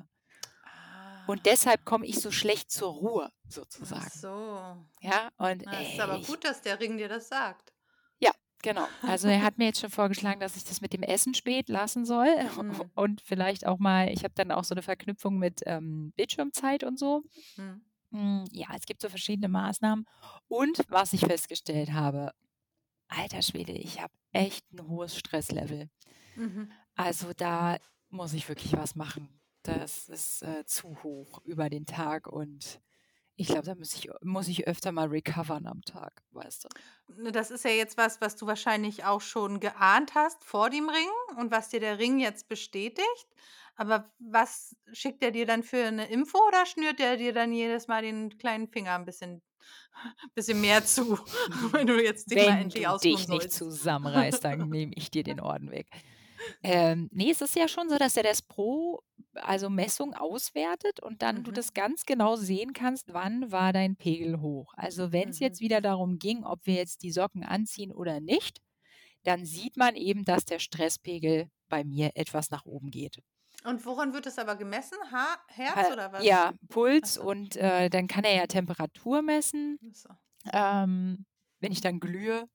Und deshalb Ah. komme ich so schlecht zur Ruhe Ach sozusagen. so. Ja, und, Na, es ist ey, aber ich gut, dass der Ring dir das sagt. ja, genau. Also, er hat mir jetzt schon vorgeschlagen, dass ich das mit dem Essen spät lassen soll Mhm. und vielleicht auch mal ich habe dann auch so 'ne Verknüpfung mit, ähm, Bildschirmzeit und so. Mhm. Hm, ja, es gibt so verschiedene Maßnahmen. Und was ich festgestellt habe, alter Schwede, ich habe echt 'n hohes Stresslevel. Mhm. Also, da muss ich wirklich was machen. Das ist, äh, zu hoch über den Tag und ich glaube, da muss ich muss ich öfter mal recovern am Tag, weißt du? Ne, das ist ja jetzt was, was du wahrscheinlich auch schon geahnt hast vor dem Ring und was dir der Ring jetzt bestätigt. Aber was schickt er dir dann für 'ne Info oder schnürt der dir dann jedes Mal den kleinen Finger 'n bisschen bisschen mehr zu, wenn du jetzt dich mal Wenn endlich du ausruhen dich nicht sollst? zusammenreißt, dann nehme ich dir den Orden weg. Ähm, ne, es ist ja schon so, dass er das pro also Messung auswertet und dann du Mhm. das ganz genau sehen kannst, wann war dein Pegel hoch. Also, wenn's Mhm. jetzt wieder darum ging, ob wir jetzt die Socken anziehen oder nicht, dann sieht man eben, dass der Stresspegel bei mir etwas nach oben geht. Und woran wird das aber gemessen? Ha Herz Ha oder was? ja, Ach Puls so. und, äh, dann kann er ja Temperatur messen, Ach so. ähm, wenn ich dann glühe.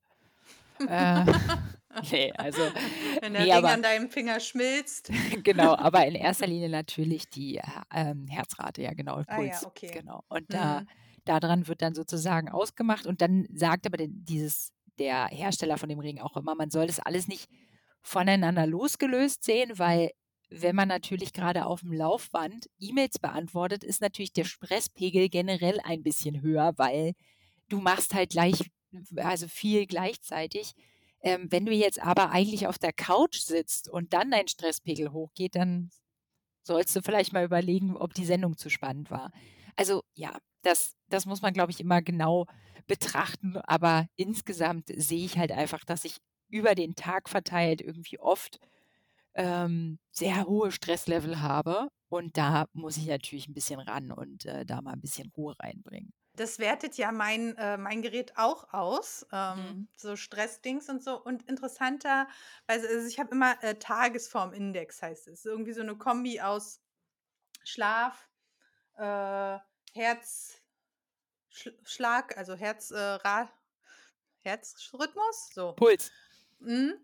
Äh, ne, also Wenn der ne, Ring aber an deinem Finger schmilzt. genau, aber in erster Linie natürlich die, ha ähm, Herzrate, ja genau, Ah ja, Puls, okay. genau. Und da Mhm. dadran wird dann sozusagen ausgemacht und dann sagt aber den dieses der Hersteller von dem Ring auch immer, man soll das alles nicht voneinander losgelöst sehen, weil wenn man natürlich grade aufm Laufband E-Mails beantwortet, ist natürlich der Stresspegel generell ein bisschen höher, weil du machst halt gleich also viel gleichzeitig. Ähm, wenn du jetzt aber eigentlich auf der Couch sitzt und dann dein Stresspegel hochgeht, dann sollst du vielleicht mal überlegen, ob die Sendung zu spannend war. Also, ja, das das muss man, glaube ich, immer genau betrachten, aber insgesamt sehe ich halt einfach, dass ich über den Tag verteilt irgendwie oft, ähm, sehr hohe Stresslevel habe Und da muss ich natürlich ein bisschen ran und, äh, da mal ein bisschen Ruhe reinbringen. Das wertet ja mein äh, mein Gerät auch aus, ähm, Mhm. so Stressdings und so. Und interessanterweise also, ich habe immer, äh, Tagesformindex heißt es. Irgendwie so eine Kombi aus Schlaf, äh, Herz Schlag, also Herz äh, Ra Herzrhythmus, so. Puls. Mhm.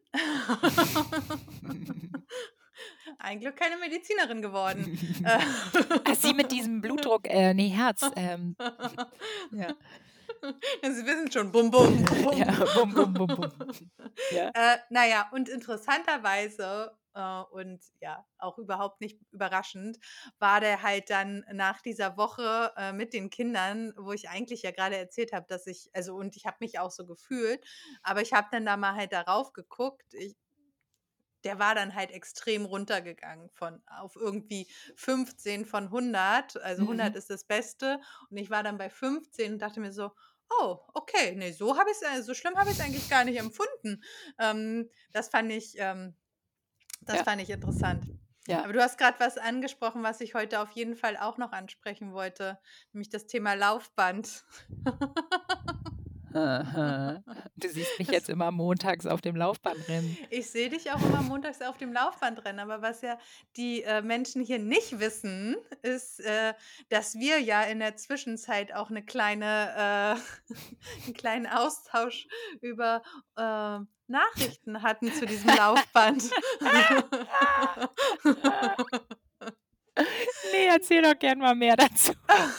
Ein Glück keine Medizinerin geworden. Äh. Ah, Sie mit diesem Blutdruck, äh, ne, Herz, ähm, ja. Sie wissen schon, bum, bum, bum, bum. Ja, bum, bum, bum, bum. Ja. Äh, na ja, und interessanterweise, äh, und ja, auch überhaupt nicht überraschend, war der halt dann nach dieser Woche, äh, mit den Kindern, wo ich eigentlich ja grade erzählt habe, dass ich also, und ich habe mich auch so gefühlt, aber ich habe dann da mal halt darauf geguckt. Ich Der war dann halt extrem runtergegangen von auf irgendwie fünfzehn von hundert. Also, hundert Mhm. ist das Beste und ich war dann bei fünfzehn und dachte mir so: „Oh, okay, ne, so habe ich's äh, so schlimm habe ich's eigentlich gar nicht empfunden." Ähm, das fand ich ähm, das Ja, fand ich interessant. ja. Aber du hast grad was angesprochen, was ich heute auf jeden Fall auch noch ansprechen wollte, nämlich das Thema Laufband. Aha. Du siehst mich Das jetzt immer montags auf dem Laufband rennen. Ich sehe dich auch immer montags auf dem Laufband rennen, aber was ja die, äh, Menschen hier nicht wissen, ist, äh, dass wir ja in der Zwischenzeit auch 'ne kleine äh, 'n kleinen Austausch über, äh, Nachrichten hatten zu diesem Laufband. Ne, erzähl doch gern mal mehr dazu.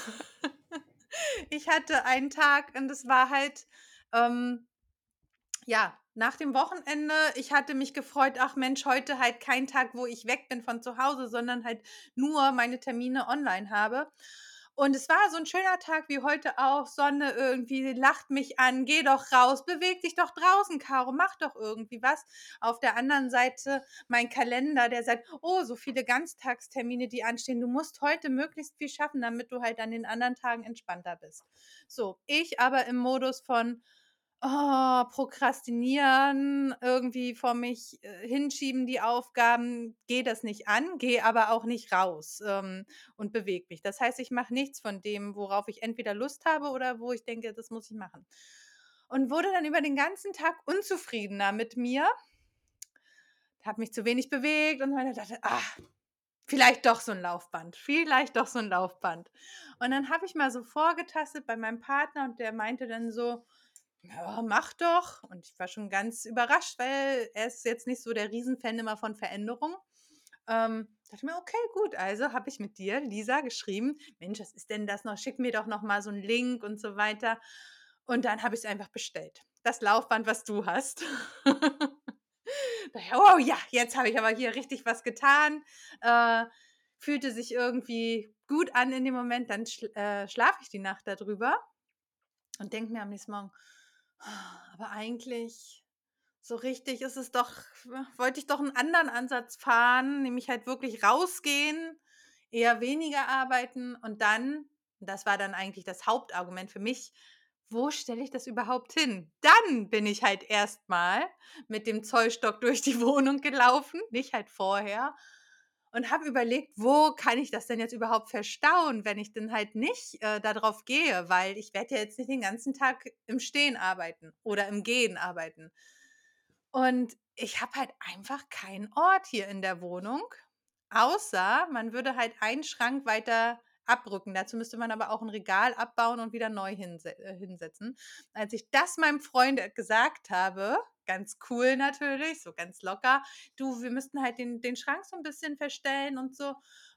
Ich hatte einen Tag und es war halt, ähm ja, nach dem Wochenende, ich hatte mich gefreut: „Ach Mensch, heute halt kein Tag, wo ich weg bin von zu Hause, sondern halt nur meine Termine online habe." Und es war so 'n schöner Tag wie heute auch, Sonne irgendwie, lacht mich an: „Geh doch raus, beweg dich doch draußen, Caro, mach doch irgendwie was." Auf der anderen Seite mein Kalender, der sagt: „Oh, so viele Ganztagstermine, die anstehen. Du musst heute möglichst viel schaffen, damit du halt an den anderen Tagen entspannter bist." So, ich aber im Modus von Oh, prokrastinieren, irgendwie vor mich, äh, hinschieben die Aufgaben, gehe das nicht an, gehe aber auch nicht raus, ähm, und bewege mich. Das heißt, ich mache nichts von dem, worauf ich entweder Lust habe oder wo ich denke, das muss ich machen. Und wurde dann über den ganzen Tag unzufriedener mit mir, habe mich zu wenig bewegt und so weiter, dachte: „Ah, vielleicht doch so 'n Laufband, vielleicht doch so 'n Laufband." Und dann habe ich mal so vorgetastet bei meinem Partner und der meinte dann so: „Ja, mach doch." Und ich war schon ganz überrascht, weil er ist jetzt nicht so der Riesenfan immer von Veränderung. Ähm, dachte mir: „Okay, gut." Also habe ich mit dir, Lisa, geschrieben: „Mensch, was ist denn das noch? Schick mir doch noch mal so 'n Link" und so weiter. Und dann habe ich's einfach bestellt. Das Laufband, was du hast. Dachte ich: „Oh ja, jetzt habe ich aber hier richtig was getan." Äh, fühlte sich irgendwie gut an in dem Moment. Dann schl äh, schlafe ich die Nacht da drüber und denke mir am nächsten Morgen: „Ah, aber eigentlich so richtig ist es doch wollte ich doch 'n anderen Ansatz fahren, nämlich halt wirklich rausgehen, eher weniger arbeiten." Und dann das war dann eigentlich das Hauptargument für mich: „Wo stelle ich das überhaupt hin?" Dann bin ich halt erst mal mit dem Zollstock durch die Wohnung gelaufen, nicht halt vorher, und habe überlegt: „Wo kann ich das denn jetzt überhaupt verstauen, wenn ich denn halt nicht, äh, da drauf gehe?" Weil ich werde ja jetzt nicht den ganzen Tag im Stehen arbeiten oder im Gehen arbeiten. Und ich habe halt einfach keinen Ort hier in der Wohnung, außer man würde halt einen Schrank weiter abrücken. Dazu müsste man aber auch 'n Regal abbauen und wieder neu hinse äh, hinsetzen. Als ich das meinem Freund, äh, gesagt habe, ganz cool natürlich, so ganz locker: „Du, wir müssten halt den den Schrank so 'n bisschen verstellen und so."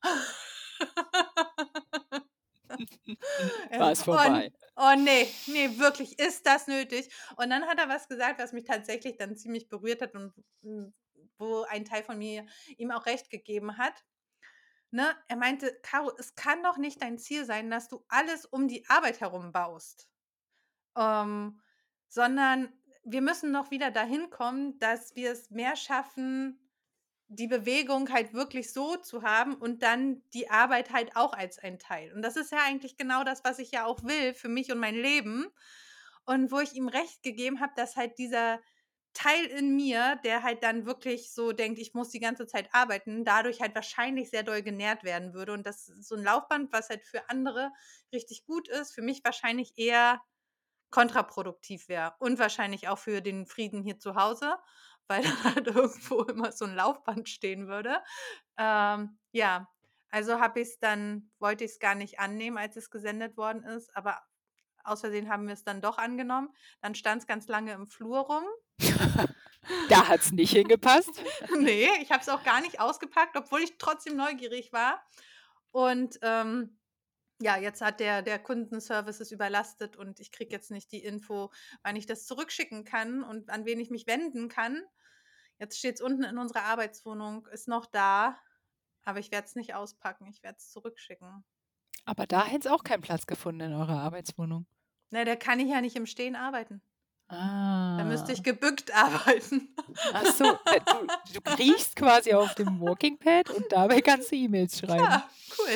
Er War so: es „Oh vorbei. n oh ne, ne, wirklich, ist das nötig?" Und dann hat er was gesagt, was mich tatsächlich dann ziemlich berührt hat und, hm, wo ein Teil von mir ihm auch recht gegeben hat, ne? Er meinte: „Caro, es kann doch nicht dein Ziel sein, dass du alles um die Arbeit herum baust, ähm, sondern wir müssen doch wieder dahin kommen, dass wir es mehr schaffen, die Bewegung halt wirklich so zu haben und dann die Arbeit halt auch als ein Teil." Und das ist ja eigentlich genau das, was ich ja auch will für mich und mein Leben und wo ich ihm recht gegeben habe, dass halt dieser Teil in mir, der halt dann wirklich so denkt, ich muss die ganze Zeit arbeiten, dadurch halt wahrscheinlich sehr doll genährt werden würde. Und das ist so 'n Laufband, was halt für andere richtig gut ist, für mich wahrscheinlich eher kontraproduktiv wäre und wahrscheinlich auch für den Frieden hier zu Hause, weil dann halt irgendwo immer so 'n Laufband stehen würde. Ähm, ja, also habe ich's dann wollte ich's gar nicht annehmen, als es gesendet worden ist, aber aus Versehen haben wir's dann doch angenommen. Dann stand's ganz lange im Flur rum. Da hat's nicht hingepasst. Ne, ich habe es auch gar nicht ausgepackt, obwohl ich trotzdem neugierig war. Und, ähm, ja, jetzt hat der der Kundenservice ist überlastet und ich kriege jetzt nicht die Info, wann ich das zurückschicken kann und an wen ich mich wenden kann. Jetzt steht's unten in unserer Arbeitswohnung, ist noch da, aber ich werde es nicht auspacken. Ich werde es zurückschicken. Aber da hätte es auch keinen Platz gefunden in eurer Arbeitswohnung? Na, da kann ich ja nicht im Stehen arbeiten. Da müsste ich Ah. gebückt arbeiten. Ach so, äh, du du kriechst quasi auf dem Walking Pad und dabei kannst du E-Mails schreiben. Ja, cool.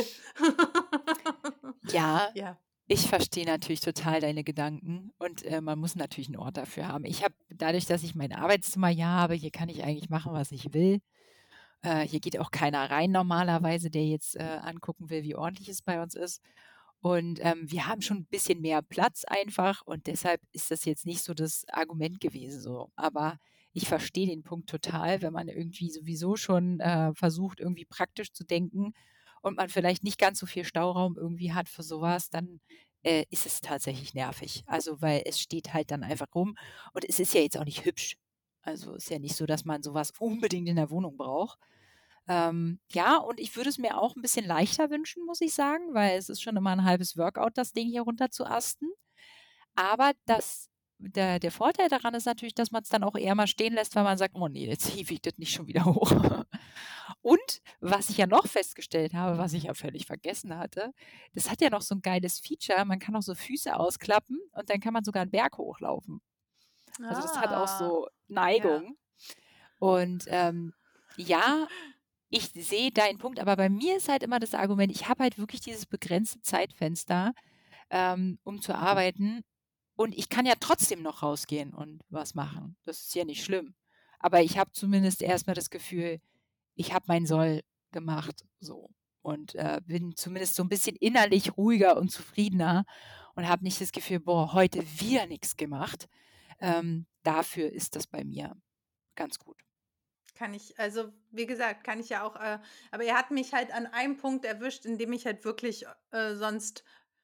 Ja, Ja. ich verstehe natürlich total deine Gedanken und, äh, man muss natürlich 'n Ort dafür haben. Ich habe dadurch, dass ich mein Arbeitszimmer hier habe, hier kann ich eigentlich machen, was ich will. Äh, hier geht auch keiner rein normalerweise, der jetzt, äh, angucken will, wie ordentlich es bei uns ist. Und, ähm, wir haben schon 'n bisschen mehr Platz einfach und deshalb ist das jetzt nicht so das Argument gewesen so. Aber ich verstehe den Punkt total, wenn man irgendwie sowieso schon, äh, versucht, irgendwie praktisch zu denken und man vielleicht nicht ganz so viel Stauraum irgendwie hat für so was, dann, äh, ist es tatsächlich nervig. Also, weil es steht halt dann einfach rum und es ist ja jetzt auch nicht hübsch. Also, ist ja nicht so, dass man so was unbedingt in der Wohnung braucht. Ähm, ja, und ich würde es mir auch 'n bisschen leichter wünschen, muss ich sagen, weil es ist schon immer 'n halbes Workout, das Ding hier runterzuasten. Aber das der der Vorteil daran ist natürlich, dass man's dann auch eher mal stehen lässt, weil man sagt: „Oh ne, jetzt hieve ich das nicht schon wieder hoch.“ Und was ich ja noch festgestellt habe, was ich ja völlig vergessen hatte, das hat ja noch so 'n geiles Feature, man kann auch so Füße ausklappen und dann kann man sogar 'n Berg hochlaufen. Also, das hat auch Ah, so ja. Neigung. Und, ähm, ja, ich sehe deinen Punkt, aber bei mir ist halt immer das Argument, ich habe halt wirklich dieses begrenzte Zeitfenster, ähm, um zu arbeiten und ich kann ja trotzdem noch rausgehen und was machen. Das ist ja nicht schlimm. Aber ich habe zumindest erst mal das Gefühl, ich habe mein Soll gemacht so und, äh, bin zumindest so 'n bisschen innerlich ruhiger und zufriedener und habe nicht das Gefühl: „Boah, heute wieder nix gemacht.“ Ähm, dafür ist das bei mir ganz gut. Kann ich also, wie gesagt, kann ich ja auch, äh aber er hat mich halt an einem Punkt erwischt, in dem ich halt wirklich, äh, sonst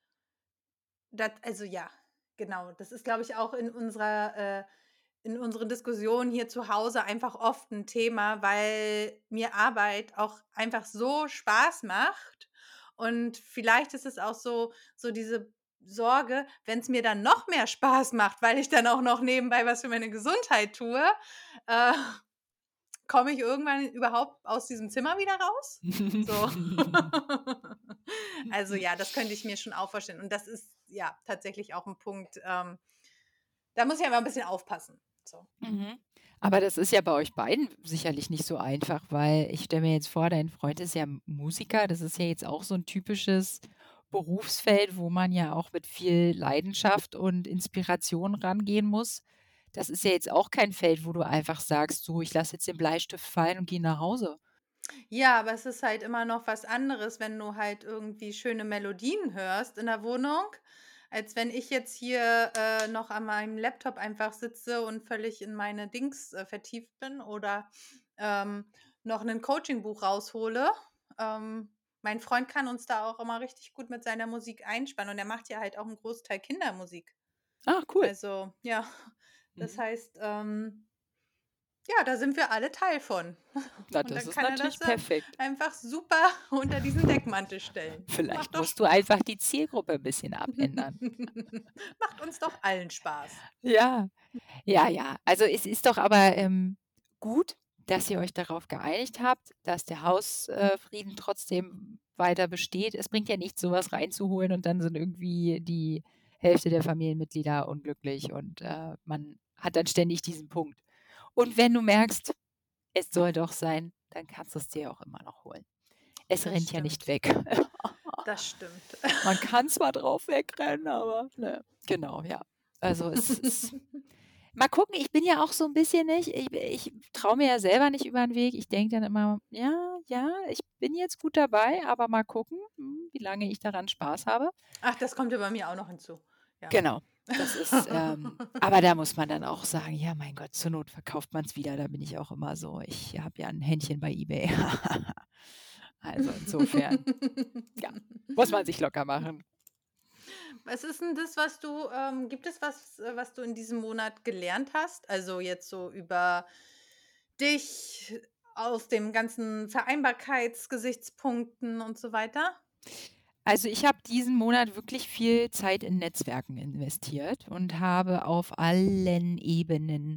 dat also, ja, genau. Das ist, glaube ich, auch in unserer äh, in unseren Diskussionen hier zu Hause einfach oft 'n Thema, weil mir Arbeit auch einfach so Spaß macht. Und vielleicht ist es auch so so diese Sorge, wenn's mir dann noch mehr Spaß macht, weil ich dann auch noch nebenbei was für meine Gesundheit tue, äh, komme ich irgendwann überhaupt aus diesem Zimmer wieder raus? So. Also, ja, das könnte ich mir schon auch vorstellen. Und das ist, ja, tatsächlich auch 'n Punkt, ähm, da muss ich einfach 'n bisschen aufpassen, so. Mhm. Aber das ist ja bei euch beiden sicherlich nicht so einfach, weil ich stelle mir jetzt vor, dein Freund ist ja M Musiker. Das ist ja jetzt auch so 'n typisches Berufsfeld, wo man ja auch mit viel Leidenschaft und Inspiration rangehen muss. Das ist ja jetzt auch kein Feld, wo du einfach sagst: „So, ich lasse jetzt den Bleistift fallen und gehe nach Hause.“ Ja, aber es ist halt immer noch was anderes, wenn du halt irgendwie schöne Melodien hörst in der Wohnung, als wenn ich jetzt hier, äh, noch an meinem Laptop einfach sitze und völlig in meine Dings, äh, vertieft bin oder, ähm, noch 'nen Coachingbuch raushole. Ähm, mein Freund kann uns da auch immer richtig gut mit seiner Musik einspannen und er macht ja halt auch 'n Großteil Kindermusik. Ah, cool. Also, ja, das Mhm. heißt, ähm ja, da sind wir alle Teil von. Na, Und das dann ist kann er natürlich das, äh, perfekt. einfach super unter diesen Deckmantel stellen. Vielleicht Macht doch musst du Spaß. einfach die Zielgruppe 'n bisschen abändern. Macht uns doch allen Spaß. Ja. Ja, ja. Also, es ist doch aber, ähm, gut, dass ihr euch darauf geeinigt habt, dass der Haus äh, Frieden trotzdem weiter besteht. Es bringt ja nichts, so was reinzuholen und dann sind irgendwie die Hälfte der Familienmitglieder unglücklich und, äh, man hat dann ständig diesen Punkt. Und wenn du merkst, es soll doch sein, dann kannst du's dir auch immer noch holen. Es Das rennt ja nicht stimmt. weg. Das stimmt. Man kann zwar drauf wegrennen, aber ne? Genau, ja. Also, es ist Mal gucken, ich bin ja auch so 'n bisschen nicht ich ich traue mir ja selber nicht über 'n Weg. Ich denke dann immer: „Ja, ja, ich bin jetzt gut dabei, aber mal gucken, hm, wie lange ich daran Spaß habe.“ Ach, das kommt ja bei mir auch noch hinzu. Ja. Genau, das ist, ähm aber da muss man dann auch sagen: „Ja, mein Gott, zur Not verkauft man's wieder.“ Da bin ich auch immer so. Ich habe ja 'n Händchen bei eBay. Also, insofern, ja, muss man sich locker machen. Was ist 'n das, was du ähm, gibt es was, äh, was du in diesem Monat gelernt hast? Also, jetzt so über dich aus den ganzen Vereinbarkeitsgesichtspunkten und so weiter? Also, ich habe diesen Monat wirklich viel Zeit in Netzwerken investiert und habe auf allen Ebenen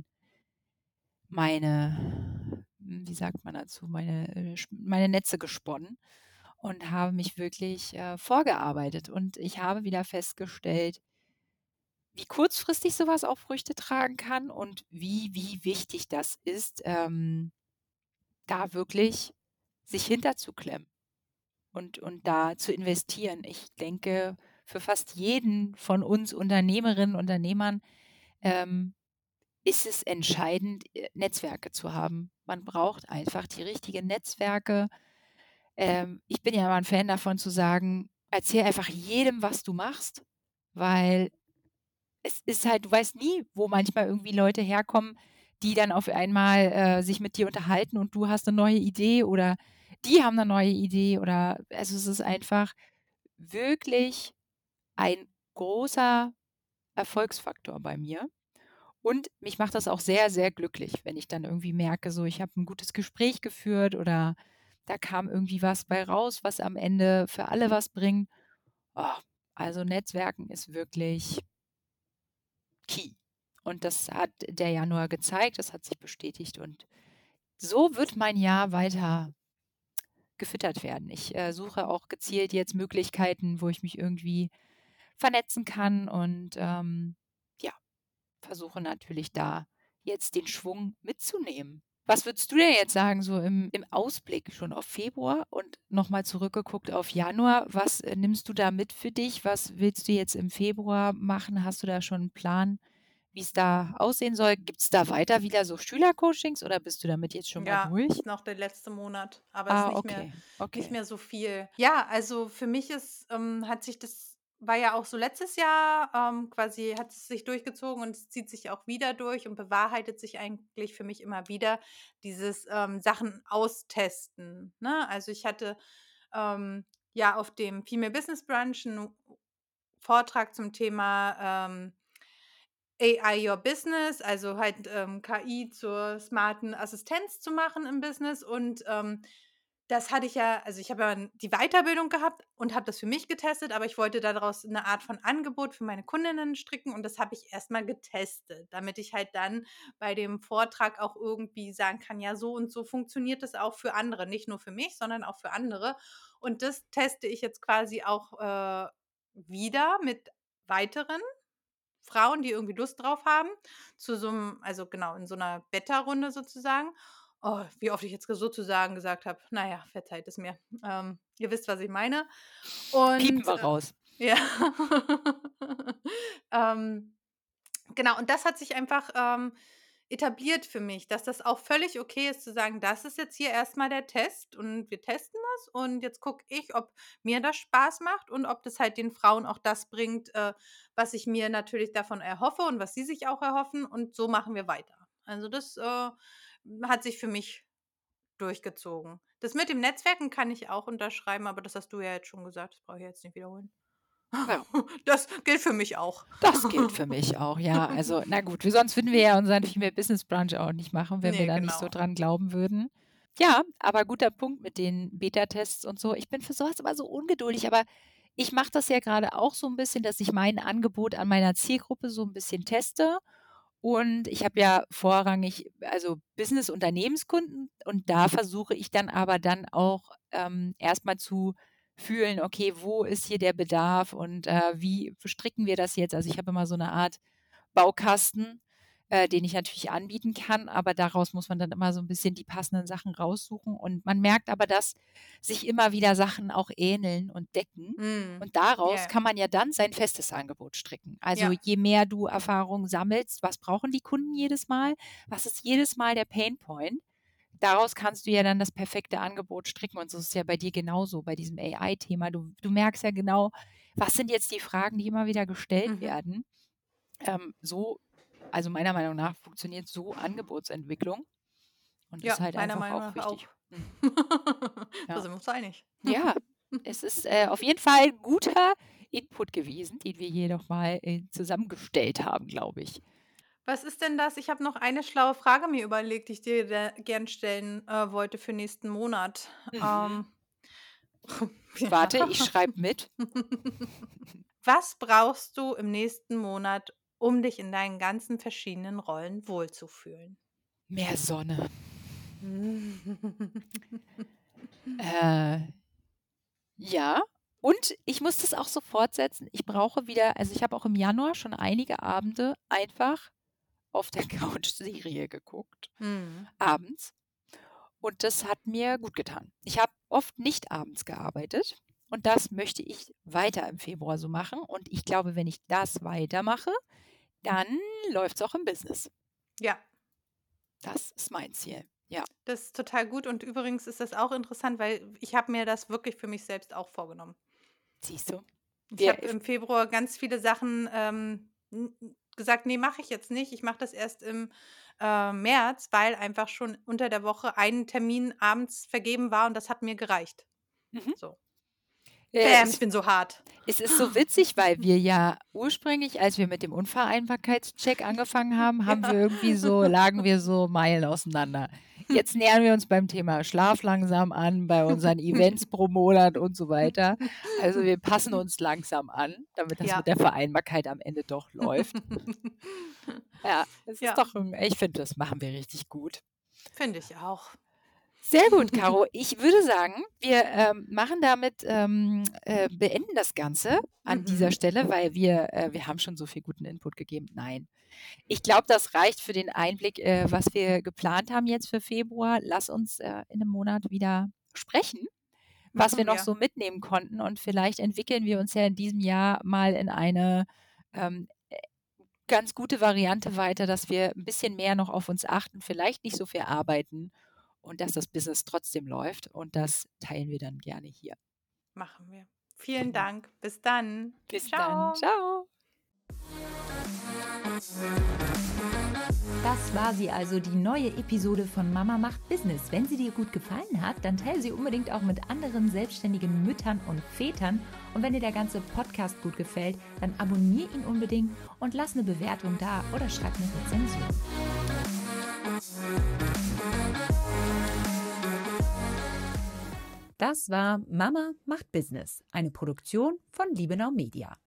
meine hm, wie sagt man dazu, meine, äh, sch meine Netze gesponnen und habe mich wirklich, äh, vorgearbeitet. Und ich habe wieder festgestellt wie kurzfristig so was auch Früchte tragen kann und wie wie wichtig das ist, ähm, da wirklich sich hinterzuklemmen und und da zu investieren. Ich denke, für fast jeden von uns Unternehmerinnen, Unternehmern, ähm, ist es entscheidend, äh, Netzwerke zu haben. Man braucht einfach die richtigen Netzwerke. Ähm, ich bin ja immer 'n Fan davon zu sagen: „Erzähl einfach jedem, was du machst“, weil es ist halt du weißt nie, wo manchmal irgendwie Leute herkommen, die dann auf einmal, äh, sich mit dir unterhalten und du hast 'ne neue Idee oder die haben 'ne neue Idee oder also, es ist einfach wirklich ein großer Erfolgsfaktor bei mir. Und mich macht das auch sehr, sehr glücklich, wenn ich dann irgendwie merke, so, ich habe 'n gutes Gespräch geführt oder da kam irgendwie was bei raus, was am Ende für alle was bringt. Oh, also, Netzwerken ist wirklich Key. Und das hat der Januar gezeigt, das hat sich bestätigt und so wird mein Jahr weiter gefüttert werden. Ich, äh, suche auch gezielt jetzt Möglichkeiten, wo ich mich irgendwie vernetzen kann und, ähm, ja, versuche natürlich da jetzt den Schwung mitzunehmen. Was würdest du denn jetzt sagen, so im im Ausblick schon auf Februar und noch mal zurückgeguckt auf Januar? Was, äh, nimmst du da mit für dich? Was willst du jetzt im Februar machen? Hast du da schon 'n Plan, wie's da aussehen soll? Gibt's da weiter wieder so Schülercoachings oder bist du damit jetzt schon mal Ja, durch? ist noch der letzte Monat, aber ist Ah, nicht mehr okay, nicht okay. mehr so viel. Ja, also, für mich ist ähm, hat sich das war ja auch so letztes Jahr, ähm, quasi hat es sich durchgezogen und es zieht sich auch wieder durch und bewahrheitet sich eigentlich für mich immer wieder dieses, ähm, Sachen austesten, ne? Also, ich hatte, ähm, ja auf dem Female Business Brunch 'n Vortrag zum Thema, ähm, AI Your Business, also, halt, ähm, K I zur smarten Assistenz zu machen im Business und, ähm, das hatte ich ja also, ich habe ja 'n die Weiterbildung gehabt und habe das für mich getestet, aber ich wollte daraus 'ne Art von Angebot für meine Kundinnen stricken und das habe ich erst mal getestet, damit ich halt dann bei dem Vortrag auch irgendwie sagen kann: „Ja, so und so funktioniert das auch für andere.“ Nicht nur für mich, sondern auch für andere. Und das teste ich jetzt quasi auch, äh, wieder mit weiteren Frauen, die irgendwie Lust drauf haben, zu so 'nem also, genau, in so 'ner Beta-Runde sozusagen. Oh, wie oft ich jetzt ge sozusagen gesagt habe. Na ja, verzeiht es mir. Ähm, ihr wisst, was ich meine. Piepen Und, wir äh raus. ja. Ähm, genau, und das hat sich einfach, ähm, etabliert für mich, dass das auch völlig okay ist zu sagen: „Das ist jetzt hier erst mal der Test und wir testen das und jetzt gucke ich, ob mir das Spaß macht und ob das halt den Frauen auch das bringt, äh, was ich mir natürlich davon erhoffe und was sie sich auch erhoffen und so machen wir weiter.“ Also, das, äh, hat sich für mich durchgezogen. Das mit dem Netzwerken kann ich auch unterschreiben, aber das hast du ja jetzt schon gesagt, das brauche ich jetzt nicht wiederholen. Ja. Das gilt für mich auch. Das gilt für mich auch, ja. Also, na gut, wie sonst würden wir ja unseren Female Business Brunch auch nicht machen, wenn wir Ne, da nicht so genau. dran glauben würden. Ja, aber guter Punkt mit den Betatests und so. Ich bin für so was immer so ungeduldig, aber ich mache das ja grade auch so 'n bisschen, dass ich mein Angebot an meiner Zielgruppe so 'n bisschen teste und ich habe ja vorrangig, also, Business-Unternehmenskunden und da versuche ich dann aber dann auch, ähm, erst mal zu fühlen: „Okay, wo ist hier der Bedarf und, äh, wie stricken wir das jetzt?“ Also, ich habe immer so 'ne Art Baukasten, äh, den ich natürlich anbieten kann, aber daraus muss man dann immer so ein bisschen die passenden Sachen raussuchen und man merkt aber, dass sich immer wieder Sachen auch ähneln und decken Mhm. und daraus Ja, kann man ja dann sein festes Angebot stricken. Also, ja. je mehr du Erfahrung sammelst, was brauchen die Kunden jedes Mal? Was ist jedes Mal der Painpoint? Daraus kannst du ja dann das perfekte Angebot stricken und so ist es ja bei dir genauso bei diesem A I-Thema. Du du merkst ja genau, was sind jetzt die Fragen, die immer wieder gestellt Mhm. werden. Ähm, so also meiner Meinung nach funktioniert so Angebotsentwicklung und ist Ja, halt meiner einfach Meinung auch nach auch. wichtig. Mhm. Da Ja. sind wir uns einig. Ja, es ist, äh, auf jeden Fall guter Input gewesen, den wir hier noch mal, äh, zusammengestellt haben, glaube ich. Was ist denn das? Ich habe noch eine schlaue Frage mir überlegt, die ich dir da gern stellen, äh, wollte für nächsten Monat. Mhm. Ähm, ja. Warte, ich schreibe mit. Was brauchst du im nächsten Monat, um dich in deinen ganzen verschiedenen Rollen wohlzufühlen? Mehr Sonne. Äh, ja, und ich muss das auch so fortsetzen. Ich brauche wieder also, ich habe auch im Januar schon einige Abende einfach auf der Couch Serie geguckt, Mhm. abends. Und das hat mir gut getan. Ich habe oft nicht abends gearbeitet und das möchte ich weiter im Februar so machen. Und ich glaube, wenn ich das weitermache, dann läuft's auch im Business. Ja, Das ist mein Ziel. Ja, das ist total gut und übrigens ist das auch interessant, weil ich habe mir das wirklich für mich selbst auch vorgenommen. siehst du? Ich Wir habe im Februar ganz viele Sachen, ähm, n n gesagt: „Ne, mache ich jetzt nicht. Ich mache das erst im, äh, März“, weil einfach schon unter der Woche ein Termin abends vergeben war und das hat mir gereicht. mhm. So. Äh, Bäm, ich es bin so hart. es ist so witzig, weil wir ja ursprünglich, als wir mit dem Unvereinbarkeitscheck angefangen haben, haben wir Ja. irgendwie so lagen wir so Meilen auseinander. Jetzt nähern wir uns beim Thema Schlaf langsam an, bei unseren Events pro Monat und so weiter. Also, wir passen uns langsam an, damit das mit Ja. der Vereinbarkeit am Ende doch läuft. Ja, es ist Ja, doch 'n ich finde, das machen wir richtig gut. finde ich auch. Sehr gut, Caro. Ich würde sagen, wir, ähm, machen damit ähm, äh, beenden das Ganze an dieser Mhm. Stelle, weil wir äh, wir haben schon so viel guten Input gegeben. Nein. Ich glaube, das reicht für den Einblick, äh, was wir geplant haben jetzt für Februar. Lass uns, äh, in 'nem Monat wieder sprechen, was wir Machen noch wir. so mitnehmen konnten und vielleicht entwickeln wir uns ja in diesem Jahr mal in eine, ähm, äh, ganz gute Variante weiter, dass wir 'n bisschen mehr noch auf uns achten, vielleicht nicht so viel arbeiten und dass das Business trotzdem läuft und das teilen wir dann gerne hier. Machen wir. Vielen Dank. Bis dann. Bis dann. Ciao. Tschau. Das war sie also, die neue Episode von Mama macht Business. Wenn sie dir gut gefallen hat, dann teile sie unbedingt auch mit anderen selbstständigen Müttern und Vätern. Und wenn dir der ganze Podcast gut gefällt, dann abonniere ihn unbedingt und lass eine Bewertung da oder schreib eine Rezension. Das war Mama macht Business, eine Produktion von Liebenau Media.